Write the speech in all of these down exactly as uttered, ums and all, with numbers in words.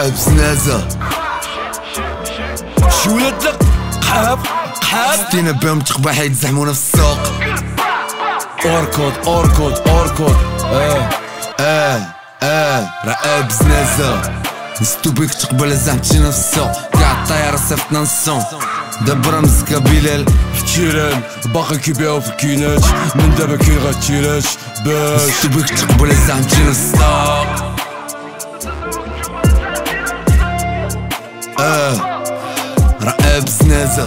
راب زنازة شي ولاد لك قحاب قحاب ستينا بهم تقبح يتزحمونا في السوق. اوركود اوركود اوركود اه اه اه راب زنازة نستو بيك تقبل زحمتينا في السوق. قاع الطيارة صيفطنا نصون دابا رمزك بلال في التيران باقي كيبيعو في الكينات من دابا كاين غا التيرات باش نستو بيك تقبل زحمتينا في السوق. اه راب زنازة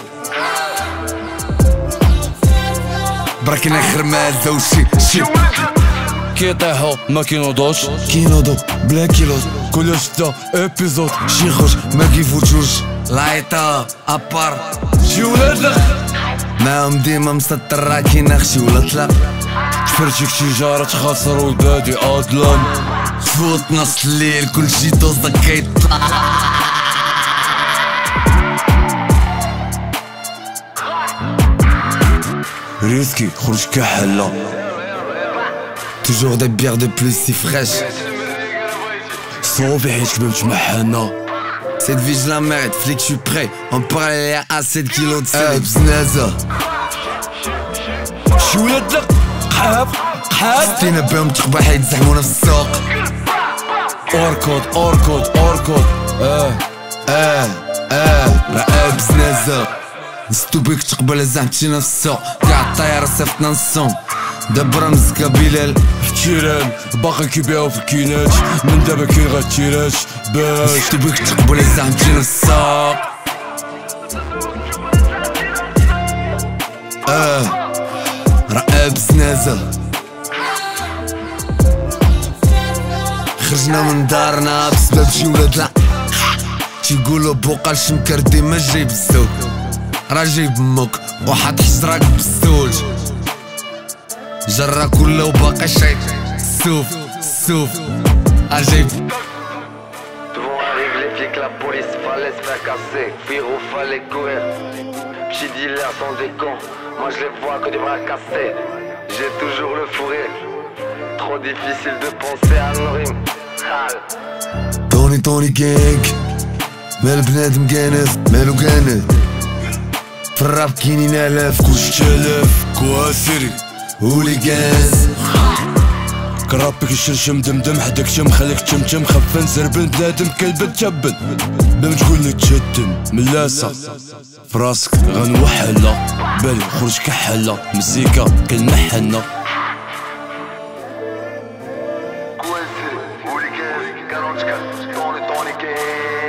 براكين اخر مازة وشي شي كيطيحو ما كينوضوش كينوضو بلا كيلوز كل شتا ابيزود شي يخرج ما كيفوتوش لايطا ابار. شي ولاد لك معاهم ديما مسطر راه كاين شي ولا طلع تفرجيك تجارة خاسر والبادي اظلم تفوت نص الليل كلشي دوزك كيطلع. ريسكي خرج كحلة toujours des bières de plus si fraîches. صافي حيت كبرت محنا Cette vie je la mérite, flic je suis prêt. En parallèle y'a assez de kilos de sel. بزنازة شي ولاد لك قحاب قحاب ستينا بهم تقبح يتزحمونا في السوق. اوركود اوركود اوركود اه اه اه راب بزنازة نستو بيك تقبل زحمتينا في السوق. قاع الطيارة صيفطنا نصون دابا رمزك بلال في التيران باقي كيبيعو في الكينات من دابا كاين غا التيرات باش نستو بيك تقبل زحمتينا في السوق. اه راب بزنازة خرجنا من دارنا بسبب شي ولاد لا تيقولو بوقال شمكر ديما جايب الزوج راه جايب موك وحاط حجراك بالزوج جرا كله وباقي شي سوف سوف اجيب. Devant arrive les flics, la police, fallait se faire casser. Frérot, fallait courir. Petits dealers sont des cons. Moi je les vois que des bras cassés. J'ai toujours le fourré. Trop difficile de penser à nos rimes. طوني طوني كيك مال بنادم كانف مالو كانف في الراب كاينين الاف كلشي تلاف كواسيري هوليغانز كرابك الشرشم دمدم حداك تم خليك تمتم خفن زربن بنادم كلب تجبن بلا تقولي تشتم ملاسة فراسك غنوحلة بالي خرج كحلة مزيكا كالمحنة Coincé, hooligan, quarante-quatre, dans le temps les gays.